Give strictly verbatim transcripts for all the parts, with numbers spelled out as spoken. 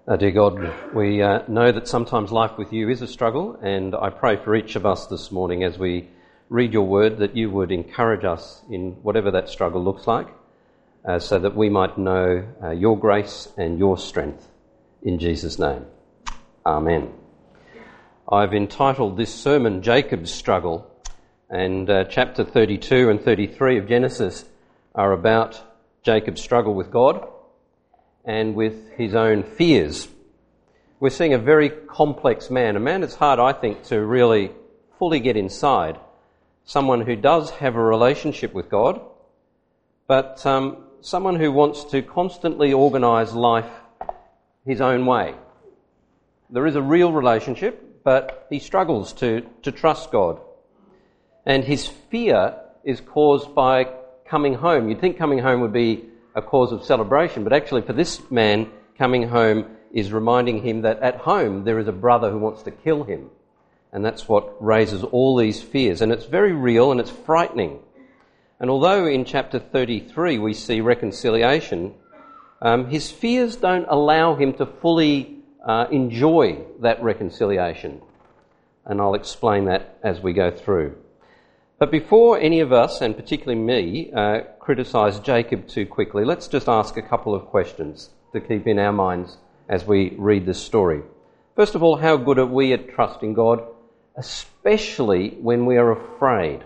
Uh, dear God, we uh, know that sometimes life with you is a struggle, and I pray for each of us this morning as we read your word that you would encourage us in whatever that struggle looks like, uh, so that we might know uh, your grace and your strength. In Jesus' name, Amen. I've entitled this sermon Jacob's Struggle, and uh, chapter thirty-two and thirty-three of Genesis are about Jacob's struggle with God and with his own fears. We're seeing a very complex man, a man that's hard, I think, to really fully get inside. Someone who does have a relationship with God, but um, someone who wants to constantly organise life his own way. There is a real relationship, but he struggles to, to trust God. And his fear is caused by coming home. You'd think coming home would be a cause of celebration, but actually for this man, coming home is reminding him that at home there is a brother who wants to kill him. And that's what raises all these fears. And it's very real and it's frightening. And although in chapter thirty-three we see reconciliation, um, his fears don't allow him to fully uh, enjoy that reconciliation. And I'll explain that as we go through. But before any of us, and particularly me, uh, criticise Jacob too quickly, let's just ask a couple of questions to keep in our minds as we read this story. First of all, how good are we at trusting God, especially when we are afraid?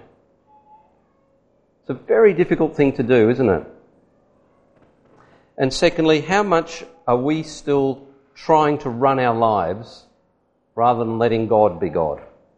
It's a very difficult thing to do, isn't it? And secondly, how much are we still trying to run our lives rather than letting God be God?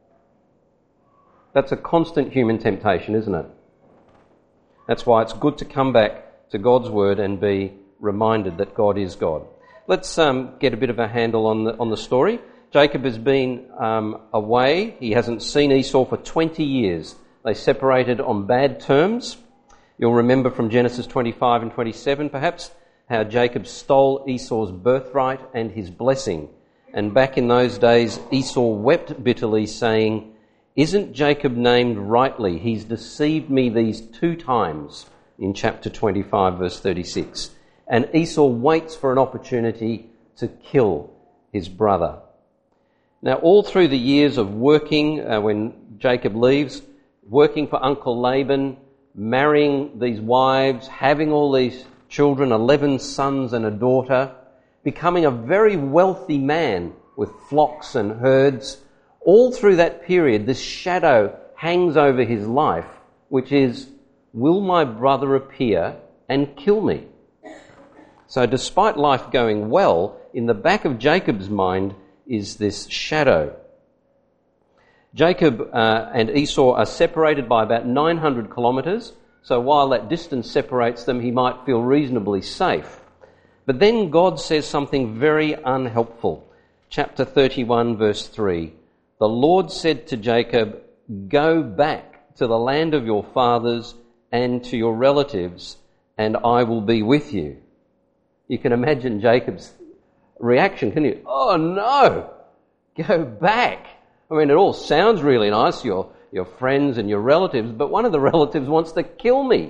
That's a constant human temptation, isn't it? That's why it's good to come back to God's word and be reminded that God is God. Let's um, get a bit of a handle on the on the story. Jacob has been um, away. He hasn't seen Esau for twenty years. They separated on bad terms. You'll remember from Genesis twenty-five and twenty-seven, perhaps, how Jacob stole Esau's birthright and his blessing. And back in those days, Esau wept bitterly, saying, "Isn't Jacob named rightly? He's deceived me these two times," in chapter twenty-five, verse thirty-six. And Esau waits for an opportunity to kill his brother. Now, all through the years of working, uh, when Jacob leaves, working for Uncle Laban, marrying these wives, having all these children, eleven sons and a daughter, becoming a very wealthy man with flocks and herds, all through that period, this shadow hangs over his life, which is, will my brother appear and kill me? So despite life going well, in the back of Jacob's mind is this shadow. Jacob uh, and Esau are separated by about nine hundred kilometres, so while that distance separates them, he might feel reasonably safe. But then God says something very unhelpful. Chapter thirty-one, verse three. The Lord said to Jacob, "Go back to the land of your fathers and to your relatives, and I will be with you." You can imagine Jacob's reaction, can you? Oh no! Go back! I mean, it all sounds really nice, your, your friends and your relatives, but one of the relatives wants to kill me.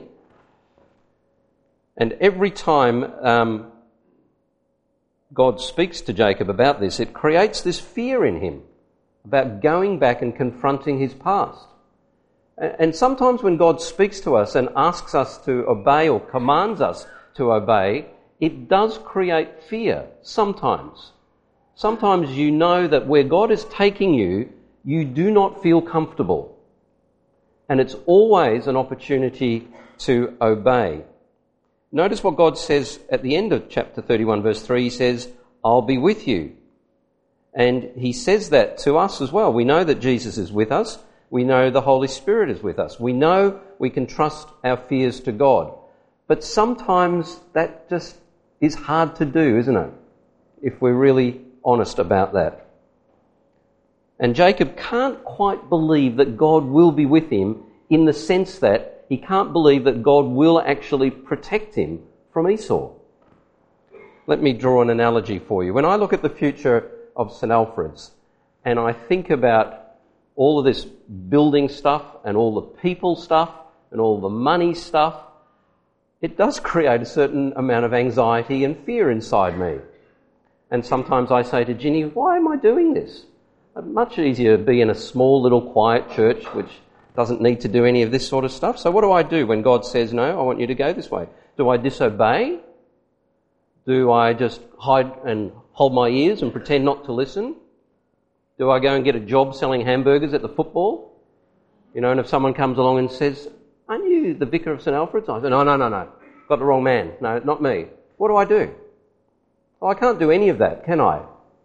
And every time um, God speaks to Jacob about this, it creates this fear in him about going back and confronting his past. And sometimes when God speaks to us and asks us to obey or commands us to obey, it does create fear sometimes. Sometimes you know that where God is taking you, you do not feel comfortable. And it's always an opportunity to obey. Notice what God says at the end of chapter thirty-one, verse three. He says, "I'll be with you." And he says that to us as well. We know that Jesus is with us. We know the Holy Spirit is with us. We know we can trust our fears to God. But sometimes that just is hard to do, isn't it? If we're really honest about that. And Jacob can't quite believe that God will be with him, in the sense that he can't believe that God will actually protect him from Esau. Let me draw an analogy for you. When I look at the future of St Alfred's and I think about all of this building stuff and all the people stuff and all the money stuff, it does create a certain amount of anxiety and fear inside me. And sometimes I say to Ginny, why am I doing this? It's much easier to be in a small little quiet church which doesn't need to do any of this sort of stuff. So what do I do when God says, no, I want you to go this way? Do I disobey? Do I just hide and hold my ears and pretend not to listen? Do I go and get a job selling hamburgers at the football? You know, and if someone comes along and says, aren't you the vicar of St Alfred's? I say, no, no, no, no. Got the wrong man. No, not me. What do I do? Well, I can't do any of that, can I?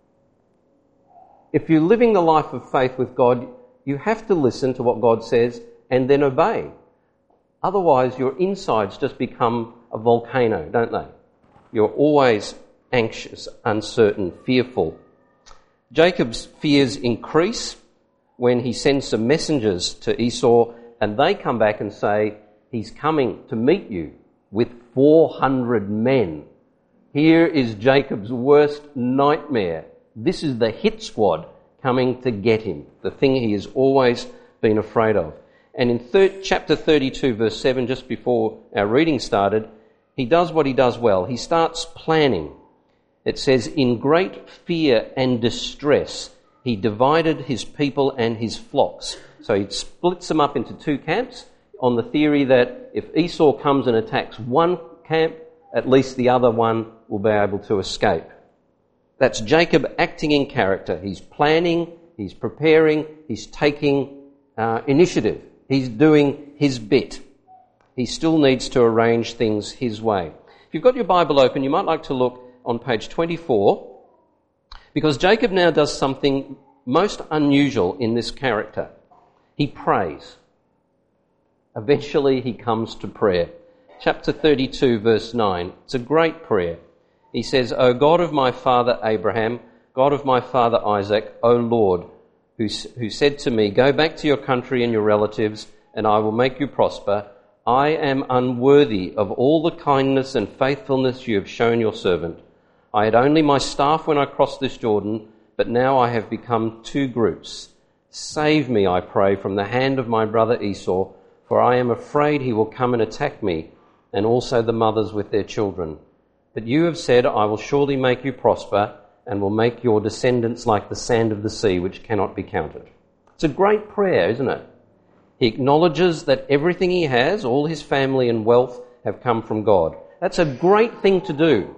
If you're living the life of faith with God, you have to listen to what God says and then obey. Otherwise, your insides just become a volcano, don't they? You're always anxious, uncertain, fearful. Jacob's fears increase when he sends some messengers to Esau and they come back and say, he's coming to meet you with four hundred men. Here is Jacob's worst nightmare. This is the hit squad coming to get him, the thing he has always been afraid of. And in thir- chapter thirty-two, verse seven, just before our reading started, he does what he does well. He starts planning. It says, in great fear and distress, he divided his people and his flocks. So he splits them up into two camps on the theory that if Esau comes and attacks one camp, at least the other one will be able to escape. That's Jacob acting in character. He's planning, he's preparing, he's taking uh, initiative. He's doing his bit. He still needs to arrange things his way. If you've got your Bible open, you might like to look on page twenty-four, because Jacob now does something most unusual in this character. He prays. Eventually he comes to prayer. Chapter thirty-two, verse nine. It's a great prayer. He says, O God of my father Abraham, God of my father Isaac, O Lord, who, who said to me, go back to your country and your relatives, and I will make you prosper. I am unworthy of all the kindness and faithfulness you have shown your servant. I had only my staff when I crossed this Jordan, but now I have become two groups. Save me, I pray, from the hand of my brother Esau, for I am afraid he will come and attack me, and also the mothers with their children. But you have said, I will surely make you prosper, and will make your descendants like the sand of the sea, which cannot be counted. It's a great prayer, isn't it? He acknowledges that everything he has, all his family and wealth, have come from God. That's a great thing to do.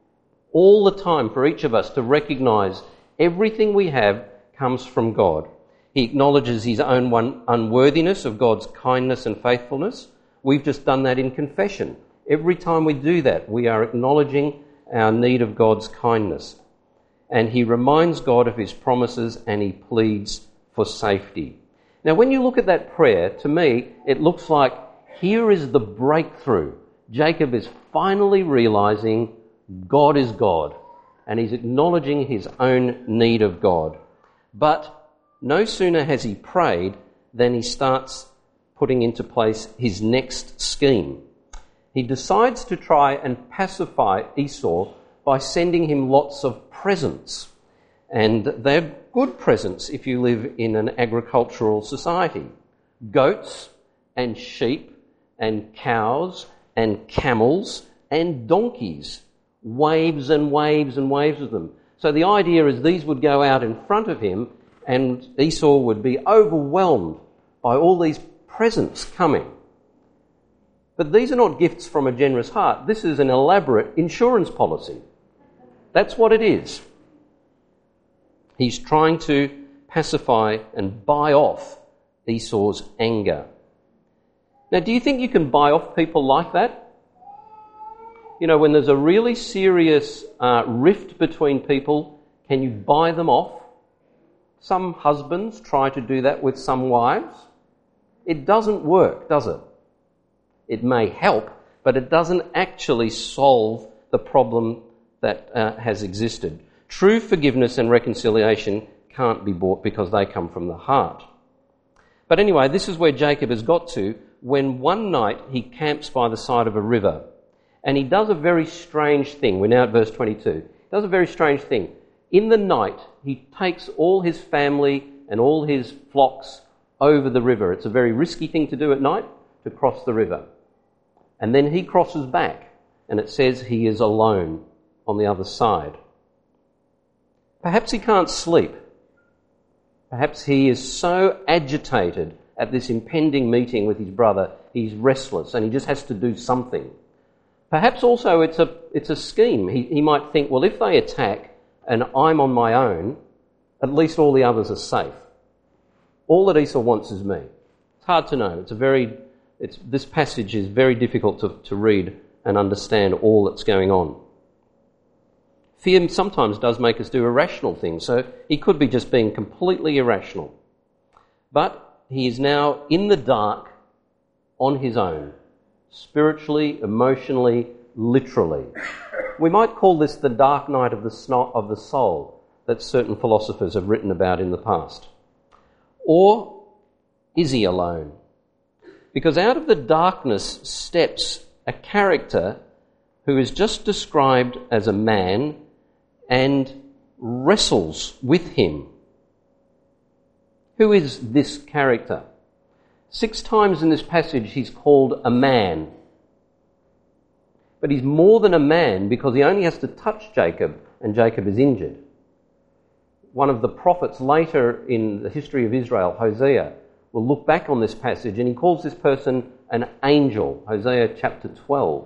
All the time for each of us to recognise everything we have comes from God. He acknowledges his own one unworthiness of God's kindness and faithfulness. We've just done that in confession. Every time we do that, we are acknowledging our need of God's kindness. And he reminds God of his promises and he pleads for safety. Now, when you look at that prayer, to me, it looks like here is the breakthrough. Jacob is finally realising God is God, and he's acknowledging his own need of God. But no sooner has he prayed than he starts putting into place his next scheme. He decides to try and pacify Esau by sending him lots of presents. And they're good presents if you live in an agricultural society. Goats and sheep and cows and camels and donkeys. Waves and waves and waves of them. So the idea is these would go out in front of him and Esau would be overwhelmed by all these presents coming. But these are not gifts from a generous heart. This is an elaborate insurance policy. That's what it is. He's trying to pacify and buy off Esau's anger. Now, do you think you can buy off people like that? You know, when there's a really serious uh, rift between people, can you buy them off? Some husbands try to do that with some wives. It doesn't work, does it? It may help, but it doesn't actually solve the problem that uh, has existed. True forgiveness and reconciliation can't be bought because they come from the heart. But anyway, this is where Jacob has got to when one night he camps by the side of a river. And he does a very strange thing. We're now at verse twenty-two. He does a very strange thing. In the night, he takes all his family and all his flocks over the river. It's a very risky thing to do at night, to cross the river. And then he crosses back, and it says he is alone on the other side. Perhaps he can't sleep. Perhaps he is so agitated at this impending meeting with his brother, he's restless and he just has to do something. Perhaps also it's a it's a scheme. He, he might think, well, if they attack and I'm on my own, at least all the others are safe. All that Esau wants is me. It's hard to know. It's a very it's this passage is very difficult to, to read and understand all that's going on. Fear sometimes does make us do irrational things, so he could be just being completely irrational. But he is now in the dark on his own, spiritually, emotionally, literally. We might call this the dark night of the snot of the soul that certain philosophers have written about in the past. Or is he alone? Because out of the darkness steps a character who is just described as a man and wrestles with him. Who is this character? Six times in this passage he's called a man. But he's more than a man because he only has to touch Jacob and Jacob is injured. One of the prophets later in the history of Israel, Hosea, will look back on this passage and he calls this person an angel, Hosea chapter twelve.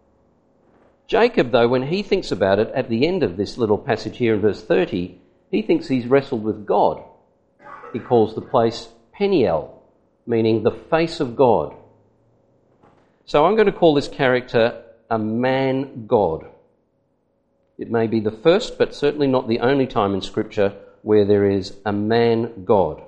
Jacob, though, when he thinks about it, at the end of this little passage here in verse thirty, he thinks he's wrestled with God. He calls the place Peniel, meaning the face of God. So I'm going to call this character a man-God. It may be the first, but certainly not the only time in Scripture where there is a man-God.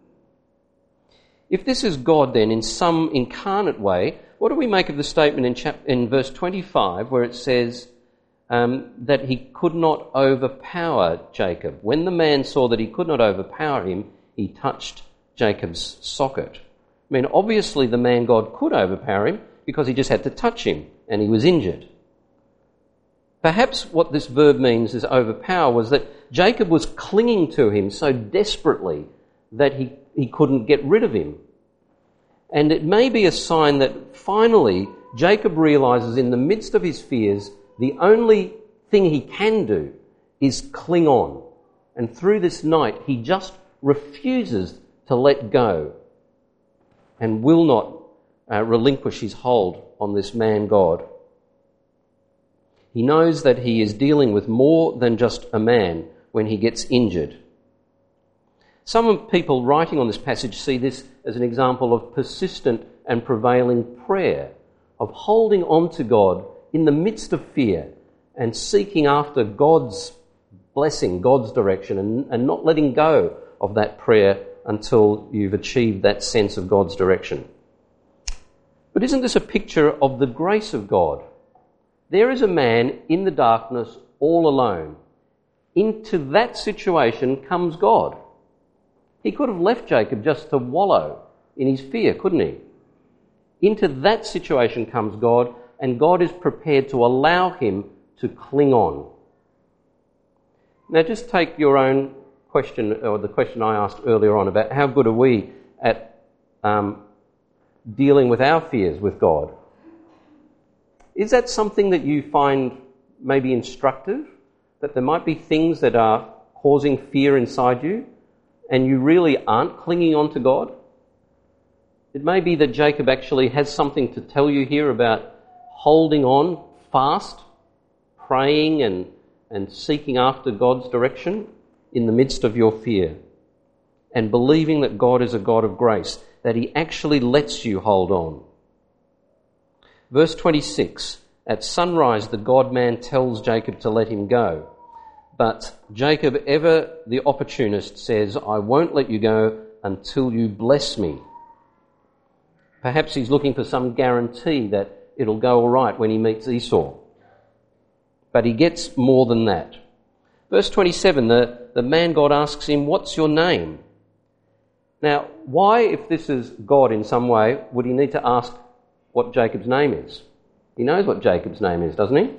If this is God, then, in some incarnate way, what do we make of the statement in, chap- in verse twenty-five where it says um, that he could not overpower Jacob? When the man saw that he could not overpower him, he touched Jacob's socket. I mean, obviously the man God could overpower him because he just had to touch him and he was injured. Perhaps what this verb means is overpower was that Jacob was clinging to him so desperately that he, he couldn't get rid of him. And it may be a sign that finally Jacob realises in the midst of his fears, the only thing he can do is cling on. And through this night, he just refuses to let go and will not uh, relinquish his hold on this man God. He knows that he is dealing with more than just a man when he gets injured. Some people writing on this passage see this as an example of persistent and prevailing prayer, of holding on to God in the midst of fear and seeking after God's blessing, God's direction, and, and not letting go of that prayer until you've achieved that sense of God's direction. But isn't this a picture of the grace of God? There is a man in the darkness all alone. Into that situation comes God. He could have left Jacob just to wallow in his fear, couldn't he? Into that situation comes God, and God is prepared to allow him to cling on. Now just take your own question, or the question I asked earlier on about how good are we at um, dealing with our fears with God. Is that something that you find maybe instructive? That there might be things that are causing fear inside you and you really aren't clinging on to God? It may be that Jacob actually has something to tell you here about holding on fast, praying and, and seeking after God's direction in the midst of your fear and believing that God is a God of grace, that he actually lets you hold on. Verse twenty-six, at sunrise the God-man tells Jacob to let him go. But Jacob, ever the opportunist, says, I won't let you go until you bless me. Perhaps he's looking for some guarantee that it'll go all right when he meets Esau. But he gets more than that. Verse twenty-seven, the, the man God asks him, what's your name? Now, why, if this is God in some way, would he need to ask what Jacob's name is? He knows what Jacob's name is, doesn't he?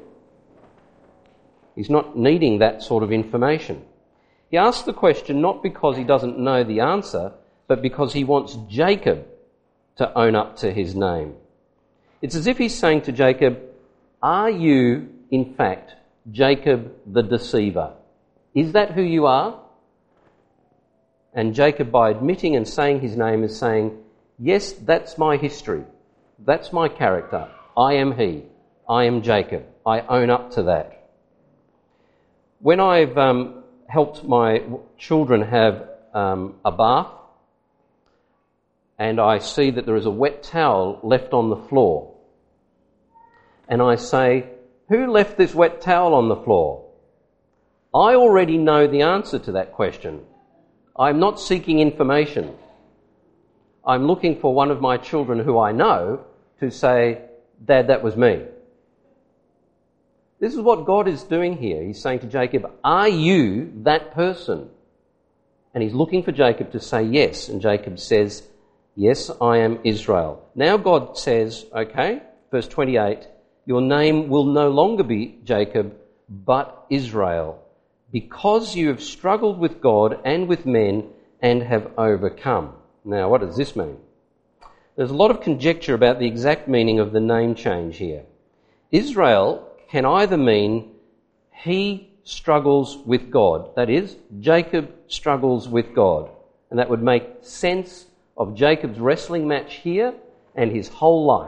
He's not needing that sort of information. He asks the question not because he doesn't know the answer, but because he wants Jacob to own up to his name. It's as if he's saying to Jacob, are you, in fact, Jacob the deceiver? Is that who you are? And Jacob, by admitting and saying his name, is saying, yes, that's my history. That's my character. I am he. I am Jacob. I own up to that. When I've um, helped my children have um, a bath, and I see that there is a wet towel left on the floor, and I say, who left this wet towel on the floor? I already know the answer to that question. I'm not seeking information. I'm looking for one of my children who I know to say, Dad, that was me. This is what God is doing here. He's saying to Jacob, are you that person? And he's looking for Jacob to say yes. And Jacob says, yes, I am Israel. Now God says, okay, verse twenty-eight, your name will no longer be Jacob, but Israel, because you have struggled with God and with men and have overcome. Now, what does this mean? There's a lot of conjecture about the exact meaning of the name change here. Israel can either mean he struggles with God. That is, Jacob struggles with God. And that would make sense of Jacob's wrestling match here and his whole life.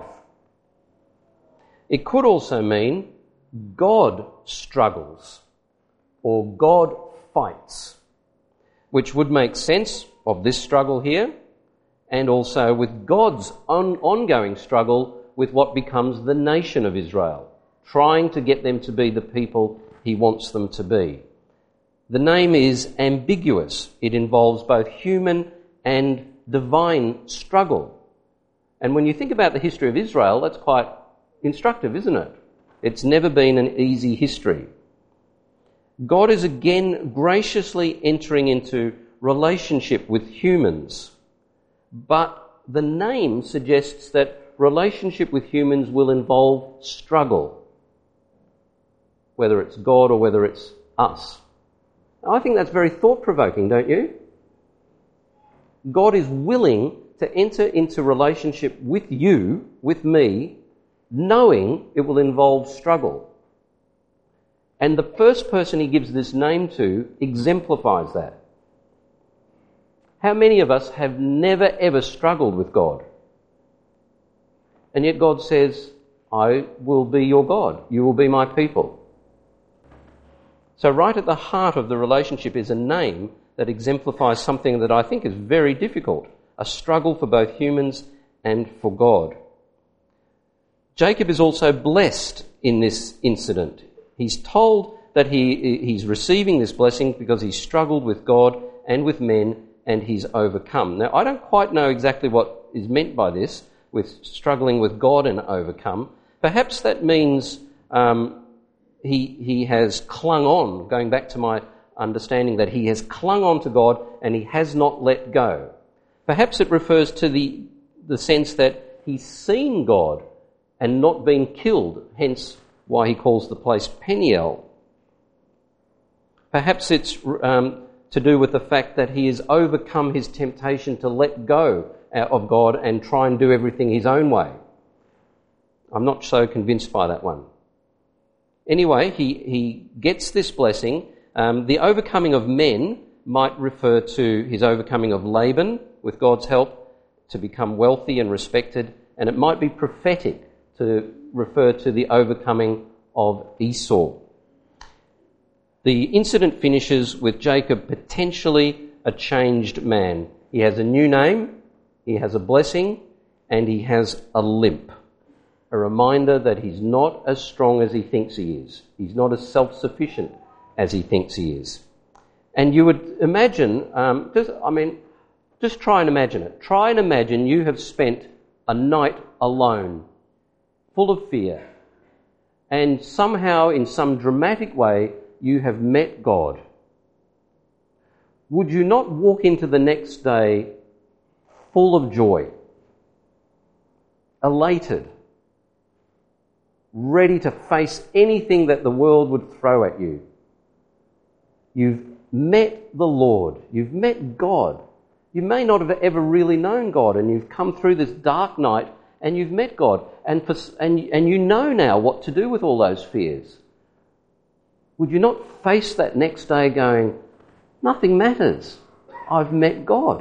It could also mean God struggles or God fights, which would make sense of this struggle here and also with God's on- ongoing struggle with what becomes the nation of Israel, trying to get them to be the people he wants them to be. The name is ambiguous. It involves both human and divine struggle. And when you think about the history of Israel, that's quite instructive, isn't it? It's never been an easy history. God is again graciously entering into relationship with humans, but the name suggests that relationship with humans will involve struggle, whether it's God or whether it's us. Now, I think that's very thought-provoking, don't you? God is willing to enter into relationship with you, with me, knowing it will involve struggle. And the first person he gives this name to exemplifies that. How many of us have never ever struggled with God? And yet God says, I will be your God. You will be my people. So right at the heart of the relationship is a name that exemplifies something that I think is very difficult, a struggle for both humans and for God. Jacob is also blessed in this incident. He's told that he, he's receiving this blessing because he's struggled with God and with men and he's overcome. Now, I don't quite know exactly what is meant by this, with struggling with God and overcome. Perhaps that means um, he, he has clung on, going back to my understanding that he has clung on to God and he has not let go. Perhaps it refers to the, the sense that he's seen God and not been killed, hence why he calls the place Peniel. Perhaps it's um, to do with the fact that he has overcome his temptation to let go of God and try and do everything his own way. I'm not so convinced by that one. Anyway, he, he gets this blessing. Um, the overcoming of men might refer to his overcoming of Laban, with God's help, to become wealthy and respected, and it might be prophetic to refer to the overcoming of Esau. The incident finishes with Jacob potentially a changed man. He has a new name, he has a blessing, and he has a limp. A reminder that he's not as strong as he thinks he is. He's not as self-sufficient as he thinks he is. And you would imagine, um, just, I mean, just try and imagine it. Try and imagine you have spent a night alone, full of fear, and somehow in some dramatic way you have met God. Would you not walk into the next day full of joy, elated, ready to face anything that the world would throw at you? You've met the Lord. You've met God. You may not have ever really known God, and you've come through this dark night and you've met God. And, for, and, and you know now what to do with all those fears. would you not face that next day going, nothing matters, I've met God?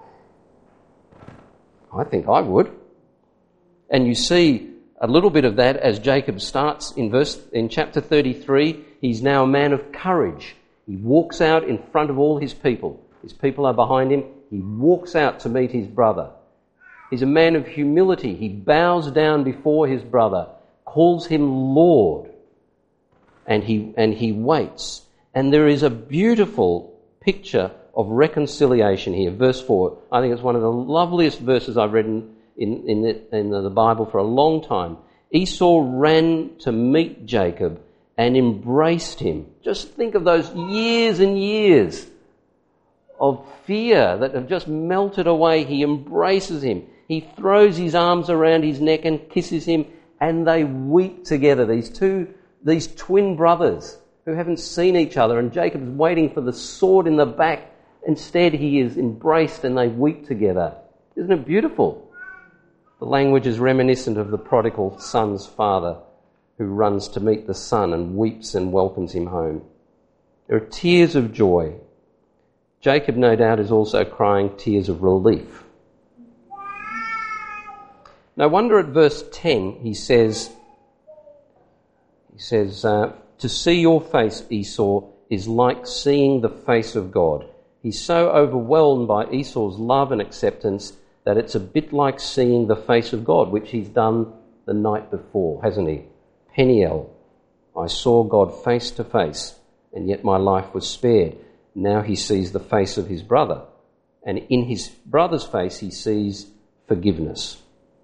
I think I would. And you see a little bit of that as Jacob starts in verse in chapter thirty-three. He's now a man of courage. He walks out in front of all his people. His people are behind him. He walks out to meet his brother. He's a man of humility. He bows down before his brother, calls him Lord, and he and he waits. And there is a beautiful picture of reconciliation here. Verse four, I think it's one of the loveliest verses I've read in, in, in, the, in the Bible for a long time. Esau ran to meet Jacob and embraced him. Just think of those years and years of fear that have just melted away. He embraces him. He throws his arms around his neck and kisses him, and they weep together. These two, these twin brothers who haven't seen each other, and Jacob's waiting for the sword in the back. Instead, he is embraced and they weep together. Isn't it beautiful? The language is reminiscent of the prodigal son's father who runs to meet the son and weeps and welcomes him home. There are tears of joy. Jacob, no doubt, is also crying tears of relief. No wonder at verse ten he says, he says, uh, to see your face, Esau, is like seeing the face of God. He's so overwhelmed by Esau's love and acceptance that it's a bit like seeing the face of God, which he's done the night before, hasn't he? Peniel, I saw God face to face, and yet my life was spared. Now he sees the face of his brother, and in his brother's face he sees forgiveness.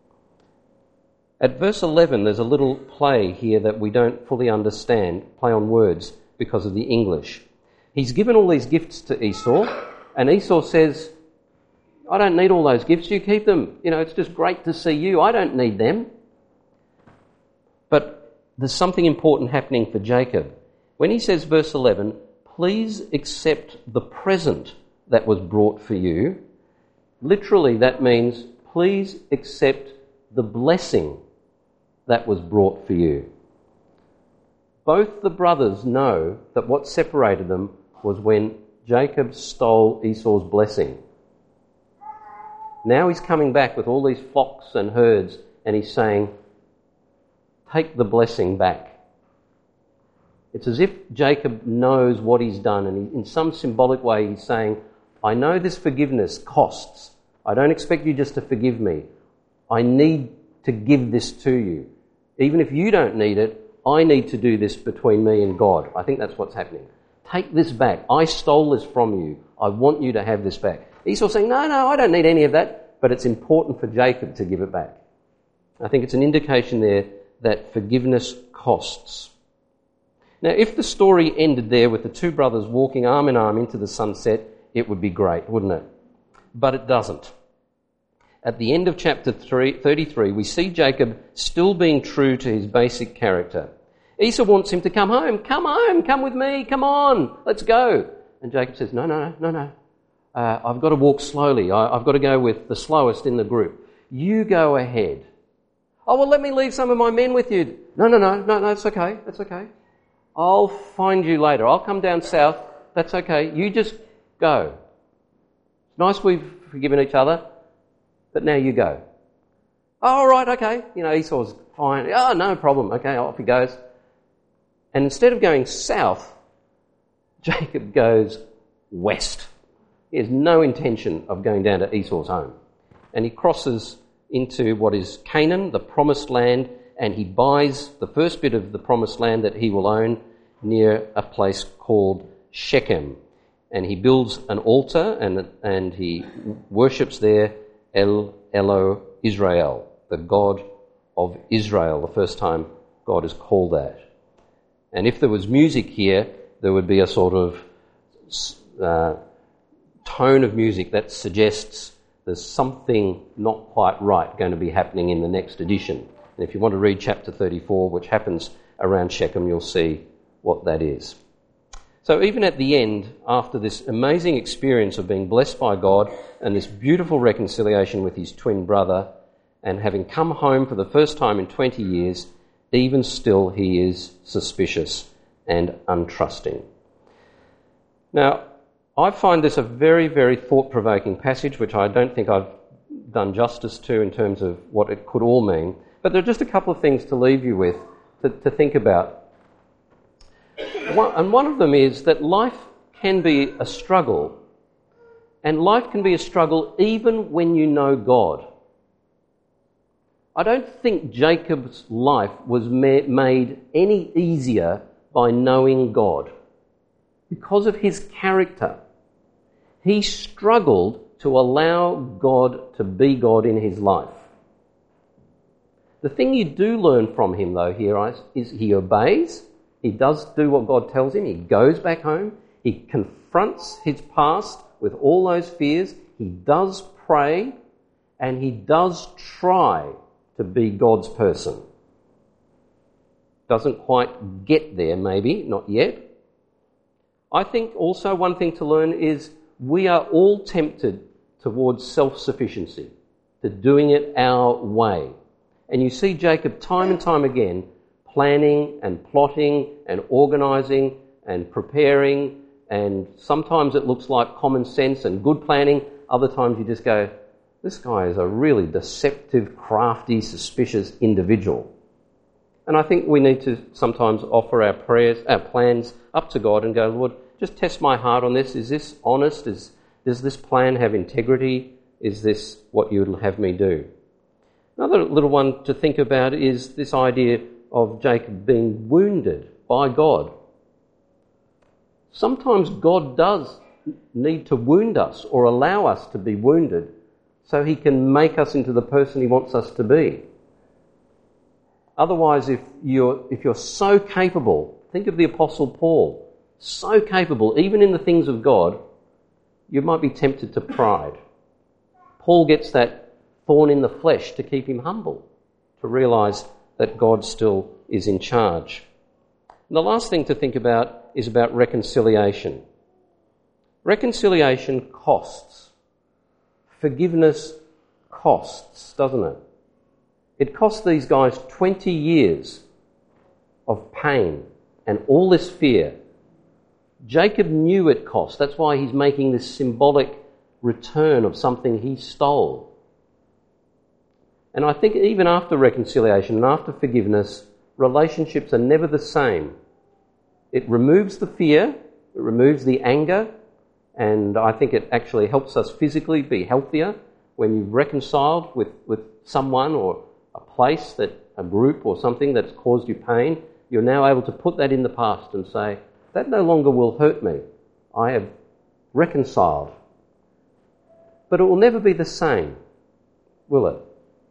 At verse eleven, there's a little play here that we don't fully understand, play on words because of the English. He's given all these gifts to Esau, and Esau says, I don't need all those gifts, you keep them. You know, it's just great to see you, I don't need them. But there's something important happening for Jacob. When he says, verse eleven, please accept the present that was brought for you, literally that means please accept the blessing that was brought for you. Both the brothers know that what separated them was when Jacob stole Esau's blessing. Now he's coming back with all these flocks and herds and he's saying, take the blessing back. It's as if Jacob knows what he's done, and he, in some symbolic way he's saying, I know this forgiveness costs. I don't expect you just to forgive me. I need to give this to you. Even if you don't need it, I need to do this between me and God. I think that's what's happening. Take this back. I stole this from you. I want you to have this back. Esau's saying, no, no, I don't need any of that. But it's important for Jacob to give it back. I think it's an indication there that forgiveness costs. Now, if the story ended there with the two brothers walking arm in arm into the sunset, it would be great, wouldn't it? But it doesn't. At the end of chapter thirty-three, we see Jacob still being true to his basic character. Esau wants him to come home. Come home, come with me, come on, let's go. And Jacob says, no, no, no, no, no. Uh, I've got to walk slowly. I, I've got to go with the slowest in the group. You go ahead. Oh, well, let me leave some of my men with you. No, no, no, no, no, it's okay, it's okay. I'll find you later. I'll come down south. That's okay. You just go. It's nice we've forgiven each other, but now you go. Oh, all right, okay. You know, Esau's fine. Oh, no problem. Okay, off he goes. And instead of going south, Jacob goes west. He has no intention of going down to Esau's home. And he crosses into what is Canaan, the promised land, and he buys the first bit of the promised land that he will own near a place called Shechem. And he builds an altar and, and he worships there El Elo Israel, the God of Israel, the first time God is called that. And if there was music here, there would be a sort of uh, tone of music that suggests there's something not quite right going to be happening in the next edition. And if you want to read chapter thirty-four, which happens around Shechem, you'll see what that is. So even at the end, after this amazing experience of being blessed by God and this beautiful reconciliation with his twin brother, and having come home for the first time in twenty years, even still he is suspicious and untrusting. Now, I find this a very, very thought-provoking passage, which I don't think I've done justice to in terms of what it could all mean. But there are just a couple of things to leave you with, to, to think about. One, and one of them is that life can be a struggle, and life can be a struggle even when you know God. I don't think Jacob's life was ma- made any easier by knowing God. Because of his character, he struggled to allow God to be God in his life. The thing you do learn from him, though, here is he obeys. He does do what God tells him. He goes back home. He confronts his past with all those fears. He does pray, and he does try to be God's person. Doesn't quite get there, maybe, not yet. I think also one thing to learn is we are all tempted towards self-sufficiency, to doing it our way. And you see Jacob time and time again planning and plotting and organising and preparing, and sometimes it looks like common sense and good planning. Other times you just go, this guy is a really deceptive, crafty, suspicious individual. And I think we need to sometimes offer our prayers, our plans up to God and go, Lord, just test my heart on this. Is this honest? Is, does this plan have integrity? Is this what you would have me do? Another little one to think about is this idea of Jacob being wounded by God. Sometimes God does need to wound us or allow us to be wounded so he can make us into the person he wants us to be. Otherwise, if you're, if you're so capable, think of the Apostle Paul, so capable, even in the things of God, you might be tempted to pride. Paul gets that thorn in the flesh to keep him humble, to realise that God still is in charge. And the last thing to think about is about reconciliation. Reconciliation costs. Forgiveness costs, doesn't it? It cost these guys twenty years of pain and all this fear. Jacob knew it cost. That's why he's making this symbolic return of something he stole. And I think even after reconciliation and after forgiveness, relationships are never the same. It removes the fear, it removes the anger, and I think it actually helps us physically be healthier when you've reconciled with, with someone or a place, that a group or something that's caused you pain. You're now able to put that in the past and say, that no longer will hurt me. I have reconciled. But it will never be the same, will it?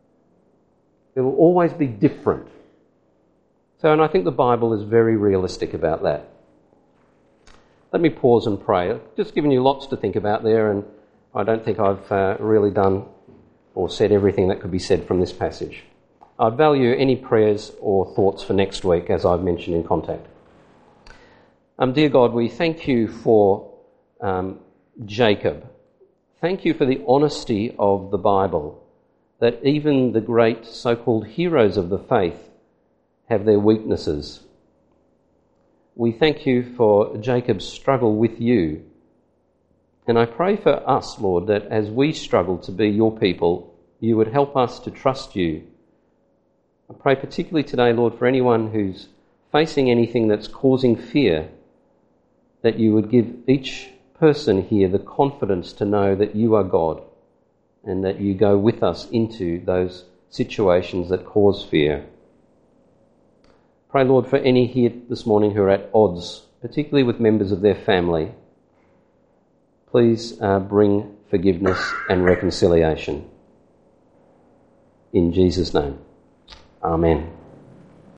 It will always be different. So, and I think the Bible is very realistic about that. Let me pause and pray. I've just given you lots to think about there, and I don't think I've uh, really done or said everything that could be said from this passage. I'd value any prayers or thoughts for next week, as I've mentioned in contact. Um, dear God, we thank you for um, Jacob. Thank you for the honesty of the Bible, that even the great so-called heroes of the faith have their weaknesses. We thank you for Jacob's struggle with you. And I pray for us, Lord, that as we struggle to be your people, you would help us to trust you. I pray particularly today, Lord, for anyone who's facing anything that's causing fear, that you would give each person here the confidence to know that you are God and that you go with us into those situations that cause fear. Pray, Lord, for any here this morning who are at odds, particularly with members of their family. Please uh, bring forgiveness and reconciliation. In Jesus' name, amen.